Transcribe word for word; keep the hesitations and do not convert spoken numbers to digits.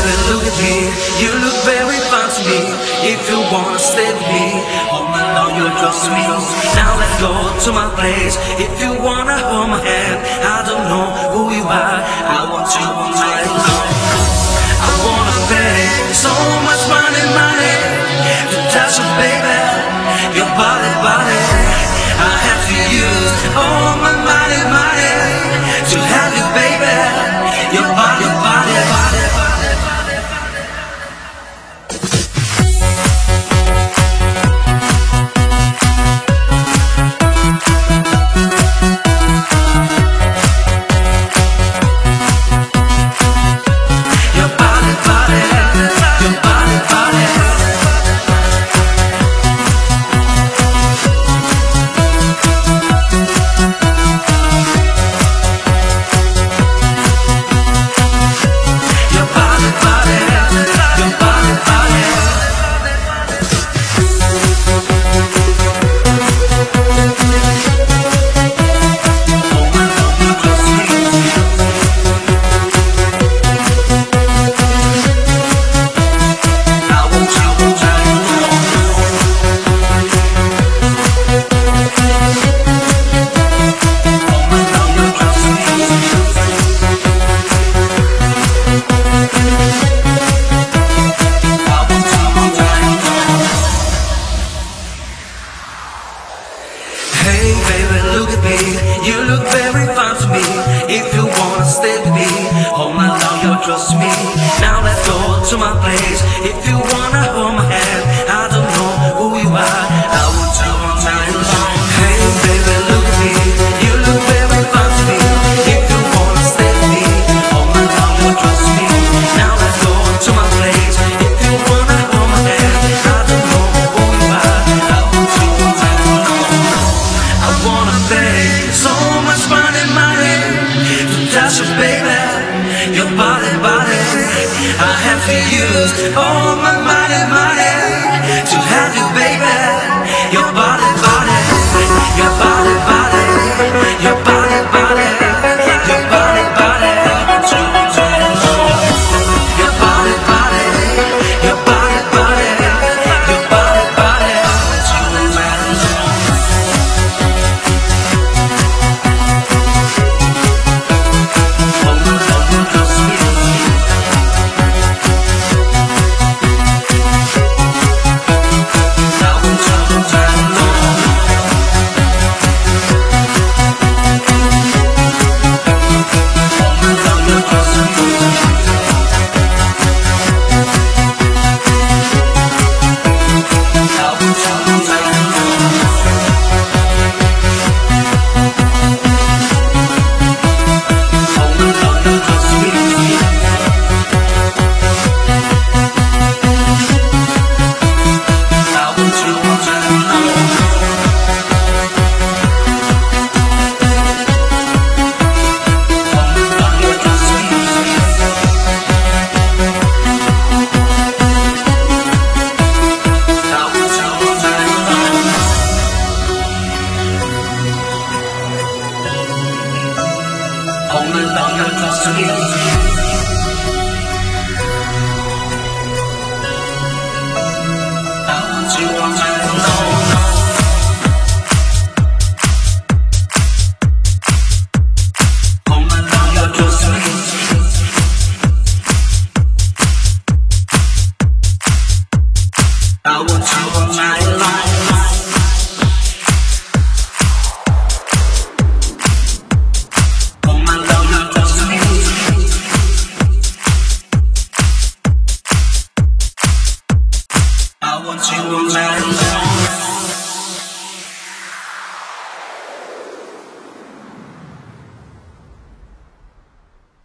baby, look at me. You look very fine to me. If you wanna stay with me, hold my long, you're close to me. Now let's go to my place. If you wanna hold my hand, I don't know who you are, I want you all night long. I wanna pay so much money, money to touch you, baby. Your body, body. I have to use all my money, money to have you, baby. Your body, body, body, body, body, body. Your body, body, your body, body. Hey baby, look at me. You look very fine to me. If you wanna stay with me, hold my long, you're close to me. Now let's go to my place. If you wanna hold my hand, I don't know who you are, I want you all night long. Hey baby, look at me. You look very fine to me. If you wanna stay with me, hold my long, you're close to me. Now let's go to my place. If you wanna hold my hand, I don't know who you are, I want you all night long. I wanna pay so much money, money to touch you, baby. Your body, body. I have to use all my money, money to have you, baby. Your body, body. Your body, body. Your body, body. Your body, body. Your body, body. Your body, body. Your body, body. Hold me long, you're close to me. I want you all night long. Hold me long, you're close to me. I want you all night long. I want you all night long.